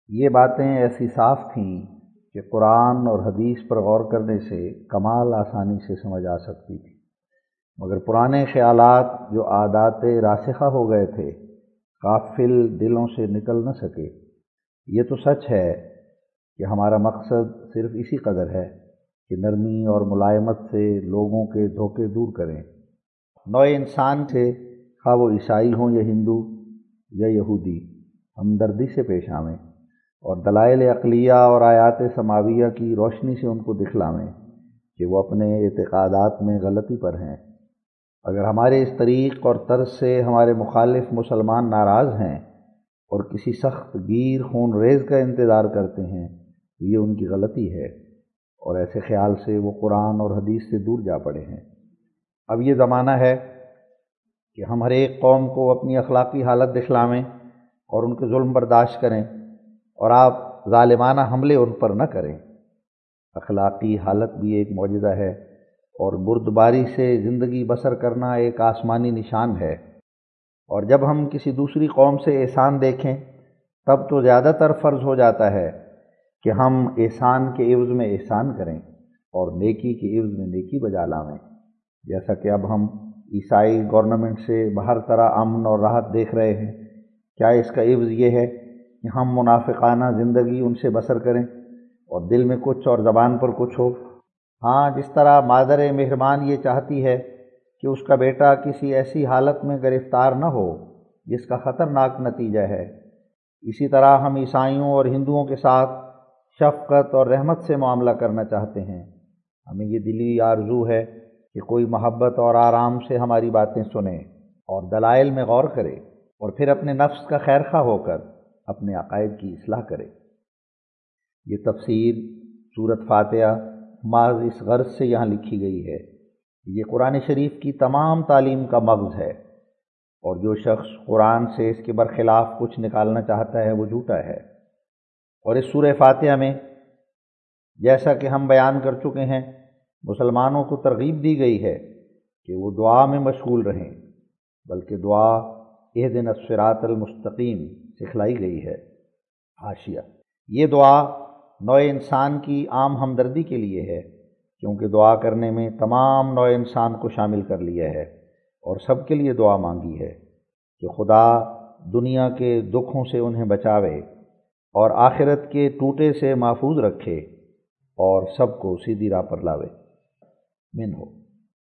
یہ باتیں ایسی صاف تھیں کہ قرآن اور حدیث پر غور کرنے سے کمال آسانی سے سمجھ آ سکتی تھی، مگر پرانے خیالات جو عادات راسخہ ہو گئے تھے غافل دلوں سے نکل نہ سکے۔ یہ تو سچ ہے کہ ہمارا مقصد صرف اسی قدر ہے کہ نرمی اور ملائمت سے لوگوں کے دھوکے دور کریں، نوع انسان سے، خواہ وہ عیسائی ہوں یا ہندو یا یہودی، ہمدردی سے پیش آویں اور دلائل عقلیہ اور آیات سماویہ کی روشنی سے ان کو دکھلاویں کہ وہ اپنے اعتقادات میں غلطی پر ہیں۔ اگر ہمارے اس طریق اور طرز سے ہمارے مخالف مسلمان ناراض ہیں اور کسی سخت گیر خون ریز کا انتظار کرتے ہیں تو یہ ان کی غلطی ہے، اور ایسے خیال سے وہ قرآن اور حدیث سے دور جا پڑے ہیں۔ اب یہ زمانہ ہے کہ ہم ہر ایک قوم کو اپنی اخلاقی حالت دکھلاویں اور ان کے ظلم برداشت کریں، اور آپ ظالمانہ حملے ان پر نہ کریں۔ اخلاقی حالت بھی ایک معجزہ ہے، اور بردباری سے زندگی بسر کرنا ایک آسمانی نشان ہے، اور جب ہم کسی دوسری قوم سے احسان دیکھیں تب تو زیادہ تر فرض ہو جاتا ہے کہ ہم احسان کے عوض میں احسان کریں اور نیکی کے عوض میں نیکی بجا لاویں۔ جیسا کہ اب ہم عیسائی گورنمنٹ سے ہر طرح امن اور راحت دیکھ رہے ہیں، کیا اس کا عوض یہ ہے کہ ہم منافقانہ زندگی ان سے بسر کریں اور دل میں کچھ اور زبان پر کچھ ہو؟ ہاں، جس طرح مادر مہربان یہ چاہتی ہے کہ اس کا بیٹا کسی ایسی حالت میں گرفتار نہ ہو جس کا خطرناک نتیجہ ہے، اسی طرح ہم عیسائیوں اور ہندوؤں کے ساتھ شفقت اور رحمت سے معاملہ کرنا چاہتے ہیں۔ ہمیں یہ دلی آرزو ہے کہ کوئی محبت اور آرام سے ہماری باتیں سنے اور دلائل میں غور کرے، اور پھر اپنے نفس کا خیرخواہ ہو کر اپنے عقائد کی اصلاح کرے۔ یہ تفسیر سورۃ فاتحہ محض اس غرض سے یہاں لکھی گئی ہے۔ یہ قرآن شریف کی تمام تعلیم کا مغز ہے، اور جو شخص قرآن سے اس کے برخلاف کچھ نکالنا چاہتا ہے وہ جھوٹا ہے۔ اور اس سورہ فاتحہ میں، جیسا کہ ہم بیان کر چکے ہیں، مسلمانوں کو ترغیب دی گئی ہے کہ وہ دعا میں مشغول رہیں، بلکہ دعا اہدنا الصراط المستقیم سکھلائی گئی ہے۔ حاشیہ: یہ دعا نوع انسان کی عام ہمدردی کے لیے ہے، کیونکہ دعا کرنے میں تمام نوع انسان کو شامل کر لیا ہے اور سب کے لیے دعا مانگی ہے کہ خدا دنیا کے دکھوں سے انہیں بچاوے اور آخرت کے ٹوٹے سے محفوظ رکھے اور سب کو سیدھی راہ پر لاوے۔ من ہو۔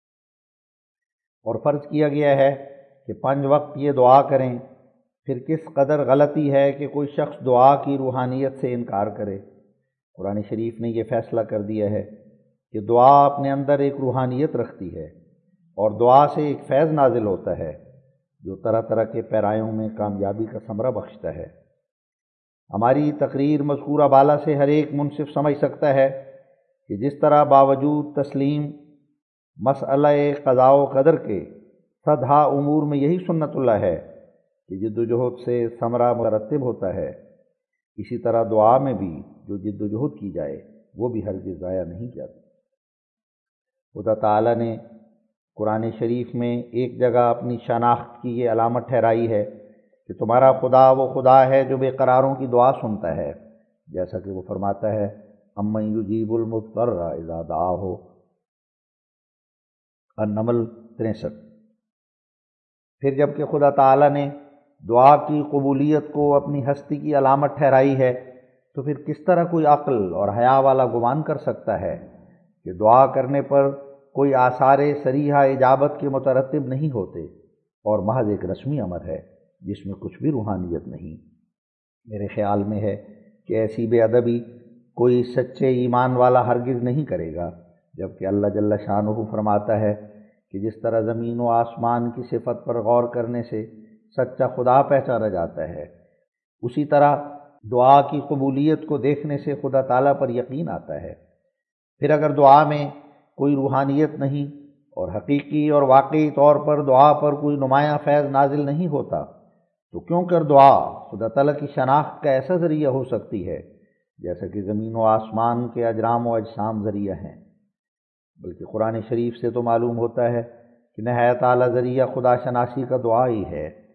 اور فرض کیا گیا ہے کہ 5 وقت یہ دعا کریں۔ پھر کس قدر غلطی ہے کہ کوئی شخص دعا کی روحانیت سے انکار کرے۔ قرآن شریف نے یہ فیصلہ کر دیا ہے کہ دعا اپنے اندر ایک روحانیت رکھتی ہے، اور دعا سے ایک فیض نازل ہوتا ہے جو طرح طرح کے پیرایوں میں کامیابی کا ثمرہ بخشتا ہے۔ ہماری تقریر مذکورہ بالا سے ہر ایک منصف سمجھ سکتا ہے کہ جس طرح باوجود تسلیم مسئلہ قضاء و قدر کے صدہا امور میں یہی سنت اللہ ہے کہ جد و جہد سے ثمرہ مرتب ہوتا ہے، اسی طرح دعا میں بھی جو جد و جہد کی جائے وہ بھی ہرگز ضائع نہیں جاتی۔ خدا تعالیٰ نے قرآن شریف میں ایک جگہ اپنی شناخت کی یہ علامت ٹھہرائی ہے کہ تمہارا خدا وہ خدا ہے جو بے قراروں کی دعا سنتا ہے، جیسا کہ وہ فرماتا ہے امن یجیب المضطر اذا دعاہ، النمل 63۔ پھر جب کہ خدا تعالیٰ نے دعا کی قبولیت کو اپنی ہستی کی علامت ٹھہرائی ہے تو پھر کس طرح کوئی عقل اور حیا والا گمان کر سکتا ہے کہ دعا کرنے پر کوئی آثار صریحہ اجابت کے مترتب نہیں ہوتے اور محض ایک رسمی امر ہے جس میں کچھ بھی روحانیت نہیں۔ میرے خیال میں ہے کہ ایسی بے ادبی کوئی سچے ایمان والا ہرگز نہیں کرے گا، جبکہ اللہ جل شانہ فرماتا ہے کہ جس طرح زمین و آسمان کی صفت پر غور کرنے سے سچا خدا پہچانا جاتا ہے، اسی طرح دعا کی قبولیت کو دیکھنے سے خدا تعالیٰ پر یقین آتا ہے۔ پھر اگر دعا میں کوئی روحانیت نہیں اور حقیقی اور واقعی طور پر دعا پر کوئی نمایاں فیض نازل نہیں ہوتا تو کیوں کر دعا خدا تعالیٰ کی شناخت کا ایسا ذریعہ ہو سکتی ہے جیسا کہ زمین و آسمان کے اجرام و اجسام ذریعہ ہیں؟ بلکہ قرآن شریف سے تو معلوم ہوتا ہے کہ نہایت اعلیٰ ذریعہ خدا شناسی کا دعا ہی ہے،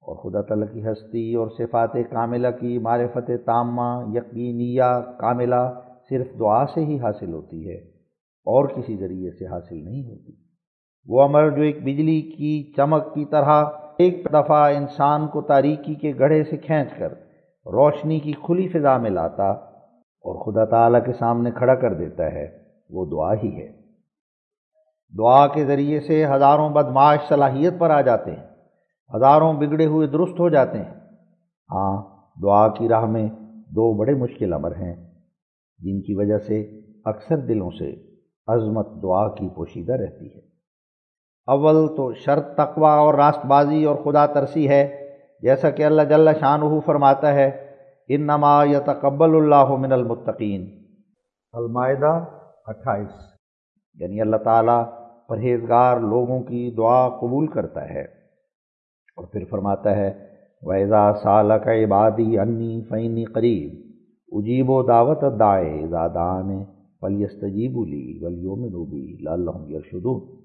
اور خدا تعالیٰ کی ہستی اور صفات کاملہ کی معرفت تامہ یقینیہ کاملہ صرف دعا سے ہی حاصل ہوتی ہے اور کسی ذریعے سے حاصل نہیں ہوتی۔ وہ امر جو ایک بجلی کی چمک کی طرح ایک دفعہ انسان کو تاریکی کے گڑھے سے کھینچ کر روشنی کی کھلی فضا میں لاتا اور خدا تعالیٰ کے سامنے کھڑا کر دیتا ہے، وہ دعا ہی ہے۔ دعا کے ذریعے سے ہزاروں بدمعاش صلاحیت پر آ جاتے ہیں، ہزاروں بگڑے ہوئے درست ہو جاتے ہیں۔ ہاں، دعا کی راہ میں دو بڑے مشکل امر ہیں جن کی وجہ سے اکثر دلوں سے عظمت دعا کی پوشیدہ رہتی ہے۔ اول تو شرط تقوی اور راست بازی اور خدا ترسی ہے، جیسا کہ اللہ جل شانہ فرماتا ہے انما یتقبل اللہ من المتقین، المائدہ 28۔ یعنی اللہ تعالیٰ پرہیزگار لوگوں کی دعا قبول کرتا ہے۔ اور پھر فرماتا ہے وَإِذَا سَأَلَكَ عِبَادِي عَنِّي فَإِنِّي قَرِيبٌ أُجِيبُ دَعْوَةَ الدَّاعِ إِذَا دَعَانِ فَلْيَسْتَجِيبُوا لِي وَلْيُؤْمِنُوا بِي لَعَلَّهُمْ يَرْشُدُونَ،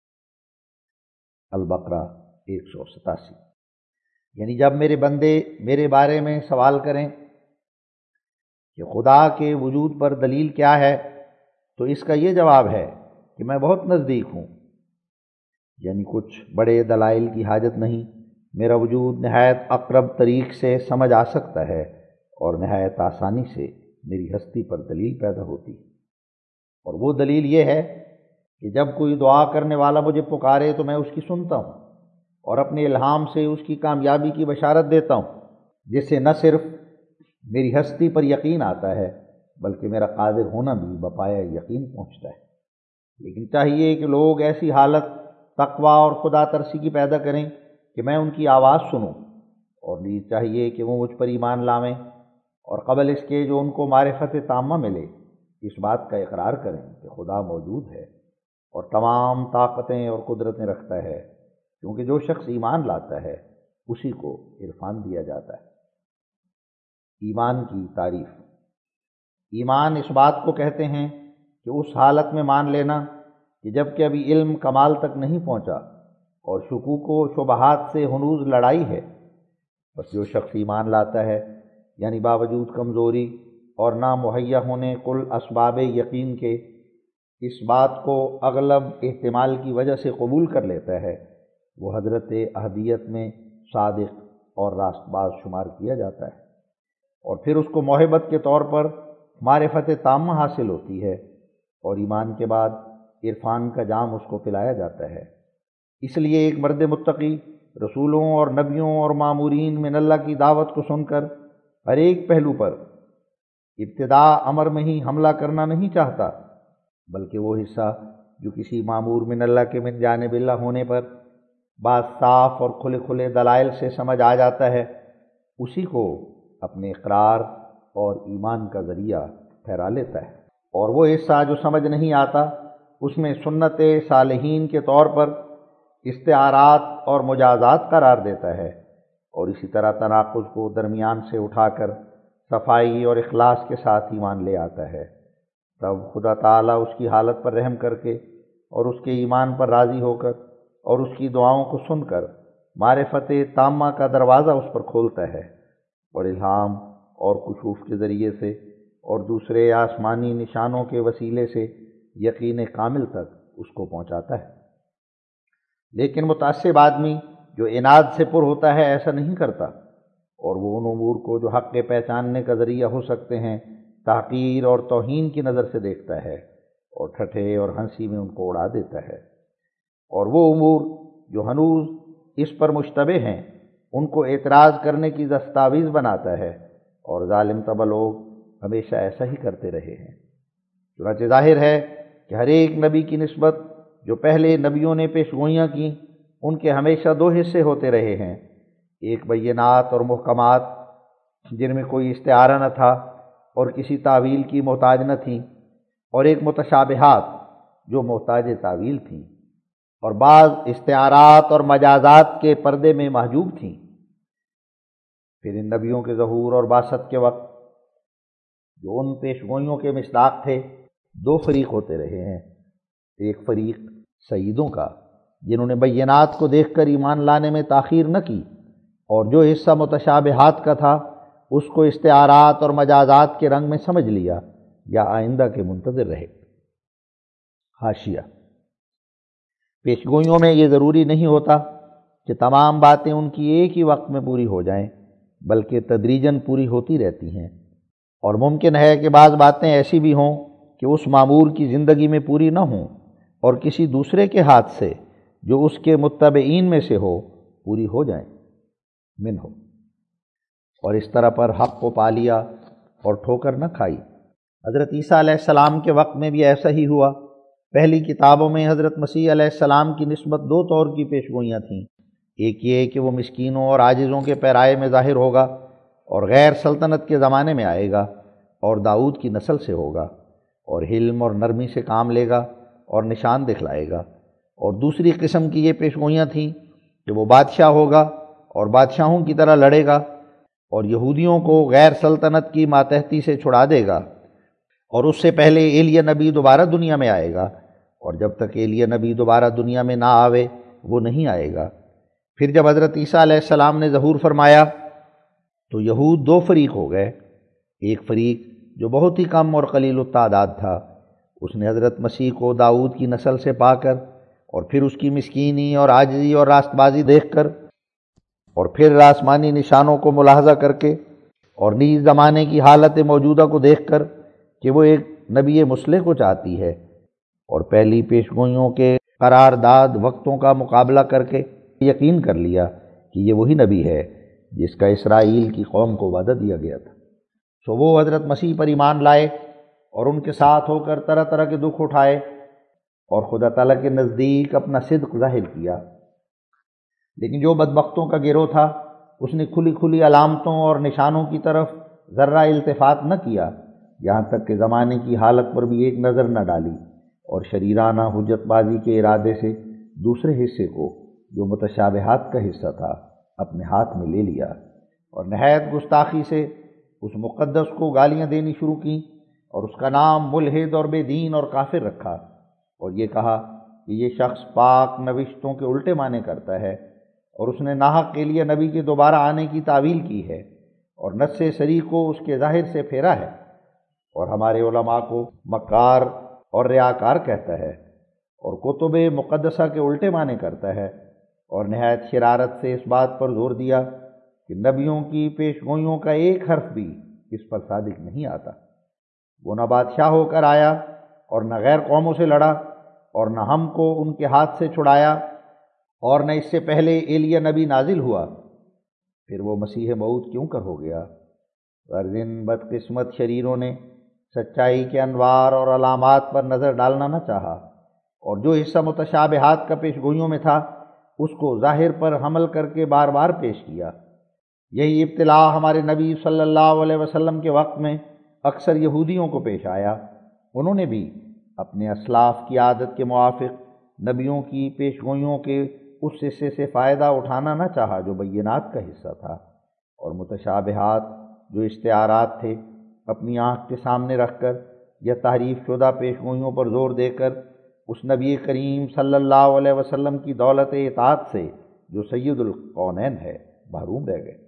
البقرہ 187۔ یعنی جب میرے بندے میرے بارے میں سوال کریں کہ خدا کے وجود پر دلیل کیا ہے، تو اس کا یہ جواب ہے کہ میں بہت نزدیک ہوں، یعنی کچھ بڑے دلائل کی حاجت نہیں، میرا وجود نہایت اقرب طریق سے سمجھ آ سکتا ہے اور نہایت آسانی سے میری ہستی پر دلیل پیدا ہوتی ہے۔ اور وہ دلیل یہ ہے کہ جب کوئی دعا کرنے والا مجھے پکارے تو میں اس کی سنتا ہوں اور اپنے الہام سے اس کی کامیابی کی بشارت دیتا ہوں، جس سے نہ صرف میری ہستی پر یقین آتا ہے بلکہ میرا قادر ہونا بھی بپایہ یقین پہنچتا ہے۔ لیکن چاہیے کہ لوگ ایسی حالت تقوی اور خدا ترسی کی پیدا کریں کہ میں ان کی آواز سنوں، اور نیز چاہیے کہ وہ مجھ پر ایمان لائیں اور قبل اس کے جو ان کو معرفت تامہ ملے اس بات کا اقرار کریں کہ خدا موجود ہے اور تمام طاقتیں اور قدرتیں رکھتا ہے، کیونکہ جو شخص ایمان لاتا ہے اسی کو عرفان دیا جاتا ہے۔ ایمان کی تعریف۔ ایمان اس بات کو کہتے ہیں کہ اس حالت میں مان لینا کہ جب کہ ابھی علم کمال تک نہیں پہنچا اور شکوک و شبہات سے ہنوز لڑائی ہے، بس جو شخص ایمان لاتا ہے یعنی باوجود کمزوری اور نہ مہیا ہونے کل اسباب یقین کے اس بات کو اغلب احتمال کی وجہ سے قبول کر لیتا ہے، وہ حضرت احدیت میں صادق اور راست باز شمار کیا جاتا ہے، اور پھر اس کو محبت کے طور پر معرفت تامہ حاصل ہوتی ہے، اور ایمان کے بعد عرفان کا جام اس کو پلایا جاتا ہے۔ اس لیے ایک مرد متقی رسولوں اور نبیوں اور مامورین من اللہ کی دعوت کو سن کر ہر ایک پہلو پر ابتدا امر میں ہی حملہ کرنا نہیں چاہتا، بلکہ وہ حصہ جو کسی مامور من اللہ کے من جانب اللہ ہونے پر بات صاف اور کھلے کھلے دلائل سے سمجھ آ جاتا ہے، اسی کو اپنے اقرار اور ایمان کا ذریعہ ٹھہرا لیتا ہے، اور وہ حصہ جو سمجھ نہیں آتا اس میں سنت صالحین کے طور پر استعارات اور مجازات قرار دیتا ہے، اور اسی طرح تناقض کو درمیان سے اٹھا کر صفائی اور اخلاص کے ساتھ ایمان لے آتا ہے۔ تب خدا تعالیٰ اس کی حالت پر رحم کر کے اور اس کے ایمان پر راضی ہو کر اور اس کی دعاؤں کو سن کر معرفت تامہ کا دروازہ اس پر کھولتا ہے، اور الہام اور کشوف کے ذریعے سے اور دوسرے آسمانی نشانوں کے وسیلے سے یقین کامل تک اس کو پہنچاتا ہے۔ لیکن متعصب آدمی جو عناد سے پر ہوتا ہے ایسا نہیں کرتا، اور وہ ان امور کو جو حق کے پہچاننے کا ذریعہ ہو سکتے ہیں تحقیر اور توہین کی نظر سے دیکھتا ہے اور ٹھٹھے اور ہنسی میں ان کو اڑا دیتا ہے، اور وہ امور جو ہنوز اس پر مشتبہ ہیں ان کو اعتراض کرنے کی دستاویز بناتا ہے، اور ظالم طبع لوگ ہمیشہ ایسا ہی کرتے رہے ہیں۔ چنانچہ ظاہر ہے کہ ہر ایک نبی کی نسبت جو پہلے نبیوں نے پیشگوئیاں کیں ان کے ہمیشہ دو حصے ہوتے رہے ہیں، ایک بینات اور محکمات جن میں کوئی استعارہ نہ تھا اور کسی تعویل کی محتاج نہ تھیں، اور ایک متشابہات جو محتاج تعویل تھیں اور بعض استعارات اور مجازات کے پردے میں محجوب تھیں۔ پھر ان نبیوں کے ظہور اور بعثت کے وقت جو ان پیشگوئیوں کے مصداق تھے دو فریق ہوتے رہے ہیں، ایک فریق سیدوں کا جنہوں نے بینات کو دیکھ کر ایمان لانے میں تاخیر نہ کی، اور جو حصہ متشابہات کا تھا اس کو استعارات اور مجازات کے رنگ میں سمجھ لیا یا آئندہ کے منتظر رہے۔ حاشیہ: پیشگوئیوں میں یہ ضروری نہیں ہوتا کہ تمام باتیں ان کی ایک ہی وقت میں پوری ہو جائیں، بلکہ تدریجاً پوری ہوتی رہتی ہیں، اور ممکن ہے کہ بعض باتیں ایسی بھی ہوں کہ اس مامور کی زندگی میں پوری نہ ہوں اور کسی دوسرے کے ہاتھ سے جو اس کے متبعین میں سے ہو پوری ہو جائیں۔ منہ، اور اس طرح پر حق کو پا لیا اور ٹھوکر نہ کھائی۔ حضرت عیسیٰ علیہ السلام کے وقت میں بھی ایسا ہی ہوا۔ پہلی کتابوں میں حضرت مسیح علیہ السلام کی نسبت دو طور کی پیشگوئیاں تھیں۔ ایک یہ کہ وہ مسکینوں اور عاجزوں کے پیرائے میں ظاہر ہوگا اور غیر سلطنت کے زمانے میں آئے گا اور داؤد کی نسل سے ہوگا اور حلم اور نرمی سے کام لے گا اور نشان دکھلائے گا۔ اور دوسری قسم کی یہ پیشگوئیاں تھیں کہ وہ بادشاہ ہوگا اور بادشاہوں کی طرح لڑے گا اور یہودیوں کو غیر سلطنت کی ماتحتی سے چھڑا دے گا، اور اس سے پہلے ایلیہ نبی دوبارہ دنیا میں آئے گا، اور جب تک ایلیہ نبی دوبارہ دنیا میں نہ آوے وہ نہیں آئے گا۔ پھر جب حضرت عیسیٰ علیہ السلام نے ظہور فرمایا تو یہود دو فریق ہو گئے۔ ایک فریق جو بہت ہی کم اور قلیل التعداد تھا، اس نے حضرت مسیح کو داؤد کی نسل سے پا کر اور پھر اس کی مسکینی اور عاجزی اور راست بازی دیکھ کر اور پھر آسمانی نشانوں کو ملاحظہ کر کے اور نیز زمانے کی حالت موجودہ کو دیکھ کر کہ وہ ایک نبی مصلح کو چاہتی ہے، اور پہلی پیشگوئیوں کے قرارداد وقتوں کا مقابلہ کر کے یقین کر لیا کہ یہ وہی نبی ہے جس کا اسرائیل کی قوم کو وعدہ دیا گیا تھا۔ سو وہ حضرت مسیح پر ایمان لائے اور ان کے ساتھ ہو کر طرح طرح کے دکھ اٹھائے اور خدا تعالیٰ کے نزدیک اپنا صدق ظاہر کیا۔ لیکن جو بدبختوں کا گروہ تھا اس نے کھلی کھلی علامتوں اور نشانوں کی طرف ذرہ التفات نہ کیا، یہاں تک کہ زمانے کی حالت پر بھی ایک نظر نہ ڈالی، اور شریرانہ حجت بازی کے ارادے سے دوسرے حصے کو جو متشابہات کا حصہ تھا اپنے ہاتھ میں لے لیا، اور نہایت گستاخی سے اس مقدس کو گالیاں دینی شروع کیں اور اس کا نام ملحد اور بے دین اور کافر رکھا، اور یہ کہا کہ یہ شخص پاک نوشتوں کے الٹے معنی کرتا ہے، اور اس نے ناحق کے لیے نبی کے دوبارہ آنے کی تعویل کی ہے اور نص صریح کو اس کے ظاہر سے پھیرا ہے، اور ہمارے علماء کو مکار اور ریاکار کہتا ہے اور کتب مقدسہ کے الٹے معنی کرتا ہے، اور نہایت شرارت سے اس بات پر زور دیا کہ نبیوں کی پیشگوئیوں کا ایک حرف بھی اس پر صادق نہیں آتا۔ وہ نہ بادشاہ ہو کر آیا اور نہ غیر قوموں سے لڑا اور نہ ہم کو ان کے ہاتھ سے چھڑایا، اور نہ اس سے پہلے ایلیہ نبی نازل ہوا، پھر وہ مسیح موعود کیوں کر ہو گیا؟ غرض ان بدقسمت شریروں نے سچائی کے انوار اور علامات پر نظر ڈالنا نہ چاہا، اور جو حصہ متشابہات کا پیشگوئیوں میں تھا اس کو ظاہر پر حمل کر کے بار بار پیش کیا۔ یہی ابتلا ہمارے نبی صلی اللہ علیہ وسلم کے وقت میں اکثر یہودیوں کو پیش آیا۔ انہوں نے بھی اپنے اسلاف کی عادت کے موافق نبیوں کی پیشگوئیوں کے اس حصے سے فائدہ اٹھانا نہ چاہا جو بینات کا حصہ تھا، اور متشابہات جو استعارات تھے اپنی آنکھ کے سامنے رکھ کر یا تحریف شدہ پیشگوئیوں پر زور دے کر اس نبی کریم صلی اللہ علیہ وسلم کی دولت اطاعت سے جو سید القونین ہے محروم رہ گئے۔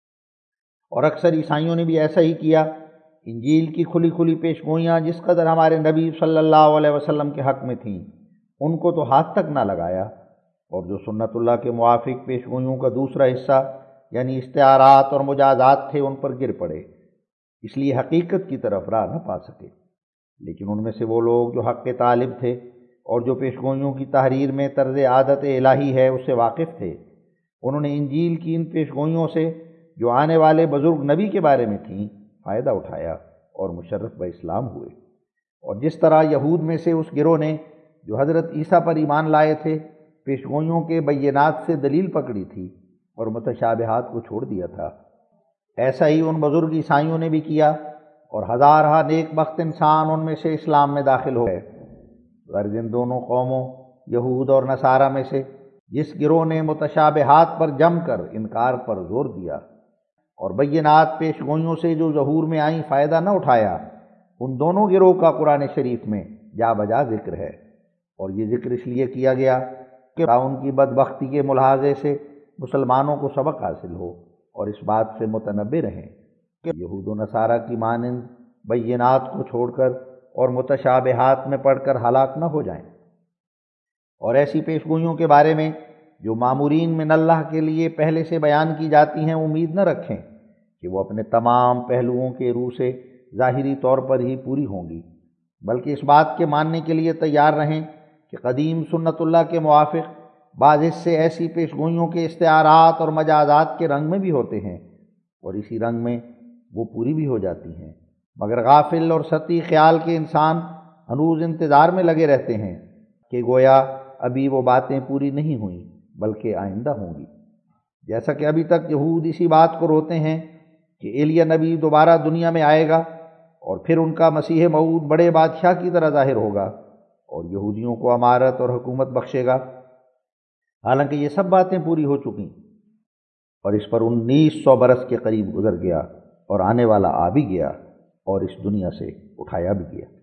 اور اکثر عیسائیوں نے بھی ایسا ہی کیا۔ انجیل کی کھلی کھلی پیشگوئیاں جس قدر ہمارے نبی صلی اللہ علیہ وسلم کے حق میں تھیں ان کو تو ہاتھ تک نہ لگایا، اور جو سنت اللہ کے موافق پیشگوئیوں کا دوسرا حصہ یعنی استعارات اور مجازات تھے ان پر گر پڑے، اس لیے حقیقت کی طرف راہ نہ پا سکے۔ لیکن ان میں سے وہ لوگ جو حق کے طالب تھے اور جو پیشگوئیوں کی تحریر میں طرز عادت الہی ہے اس سے واقف تھے، انہوں نے انجیل کی ان پیشگوئیوں سے جو آنے والے بزرگ نبی کے بارے میں تھیں فائدہ اٹھایا اور مشرف باسلام ہوئے۔ اور جس طرح یہود میں سے اس گروہ نے جو حضرت عیسیٰ پر ایمان لائے تھے پیشگوئیوں کے بینات سے دلیل پکڑی تھی اور متشابہات کو چھوڑ دیا تھا، ایسا ہی ان بزرگ عیسائیوں نے بھی کیا، اور ہزارہ نیک بخت انسان ان میں سے اسلام میں داخل ہو گئے۔ غرض ان دونوں قوموں یہود اور نصارہ میں سے جس گروہ نے متشابہات پر جم کر انکار پر زور دیا اور بینات پیشگوئیوں سے جو ظہور میں آئیں فائدہ نہ اٹھایا، ان دونوں گروہ کا قرآن شریف میں جا بجا ذکر ہے، اور یہ ذکر اس لیے کیا گیا کہ ان کی بدبختی کے ملاحظے سے مسلمانوں کو سبق حاصل ہو اور اس بات سے متنبہ رہیں کہ یہود و نصارہ کی مانند بینات کو چھوڑ کر اور متشابہات میں پڑھ کر ہلاک نہ ہو جائیں، اور ایسی پیشگوئیوں کے بارے میں جو مامورین من اللہ کے لیے پہلے سے بیان کی جاتی ہیں امید نہ رکھیں کہ وہ اپنے تمام پہلوؤں کے روح سے ظاہری طور پر ہی پوری ہوں گی، بلکہ اس بات کے ماننے کے لیے تیار رہیں کہ قدیم سنت اللہ کے موافق بعض حصے ایسی پیشگوئیوں کے استعارات اور مجازات کے رنگ میں بھی ہوتے ہیں اور اسی رنگ میں وہ پوری بھی ہو جاتی ہیں، مگر غافل اور سطحی خیال کے انسان ہنوز انتظار میں لگے رہتے ہیں کہ گویا ابھی وہ باتیں پوری نہیں ہوئیں بلکہ آئندہ ہوں گی، جیسا کہ ابھی تک یہود اسی بات کو روتے ہیں کہ ایلیا نبی دوبارہ دنیا میں آئے گا اور پھر ان کا مسیح موعود بڑے بادشاہ کی طرح ظاہر ہوگا اور یہودیوں کو امارت اور حکومت بخشے گا، حالانکہ یہ سب باتیں پوری ہو چکیں اور اس پر 1900 برس کے قریب گزر گیا اور آنے والا آ بھی گیا اور اس دنیا سے اٹھایا بھی گیا۔